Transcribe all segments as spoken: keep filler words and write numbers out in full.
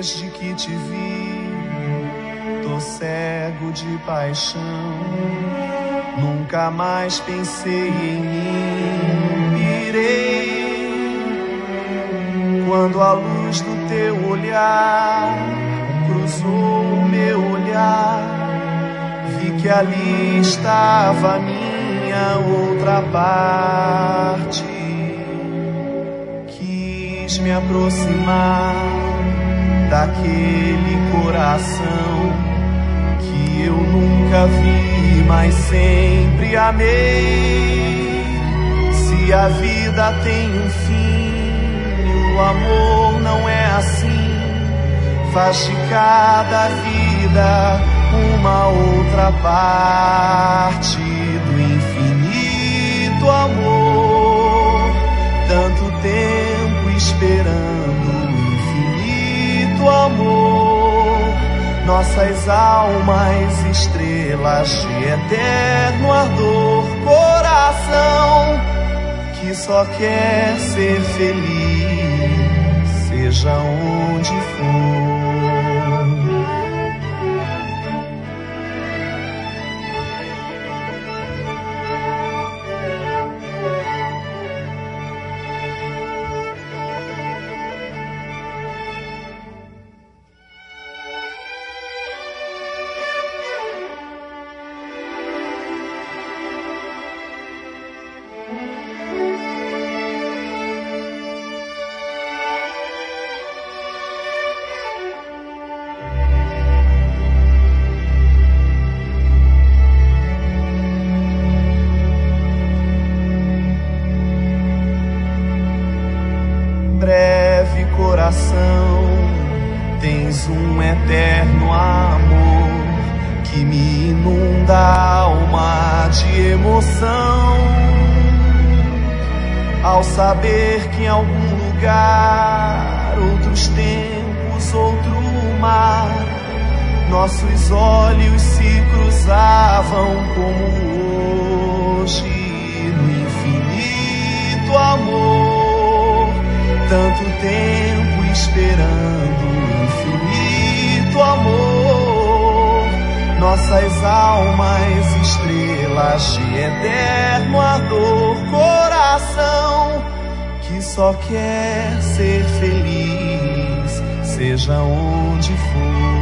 Desde que te vi, tô cego de paixão. Nunca mais pensei em mim, pirei. Quando a luz do teu olhar cruzou o meu olhar, vi que ali estava a minha outra parte. Quis me aproximar daquele coração que eu nunca vi, mas sempre amei. Se a vida tem um fim, o amor não é assim. Faz de cada vida uma outra parte do infinito amor. Tanto tempo esperando amor, nossas almas estrelas de eterno ardor, coração que só quer ser feliz, seja onde for. Breve coração, tens um eterno amor que me inunda a alma de emoção. Ao saber que em algum lugar, outros tempos, outro mar, nossos olhos se cruzavam como hoje no infinito amor. Tanto tempo esperando infinito amor, nossas almas estrelas de eterno ardor, coração que só quer ser feliz, seja onde for.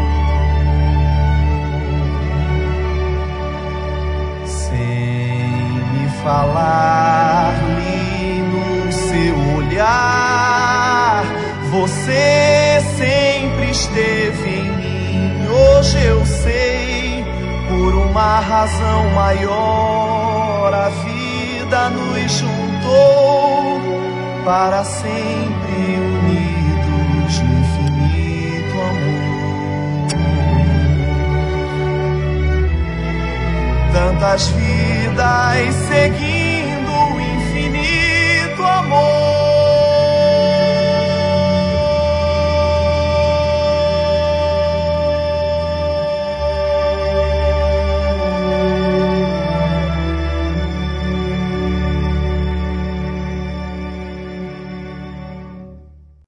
Sem me falar, li no seu olhar, você sempre esteve em mim. Hoje eu sei, por uma razão maior, a vida nos juntou para sempre unidos no infinito amor. Tantas vidas seguindo o infinito amor.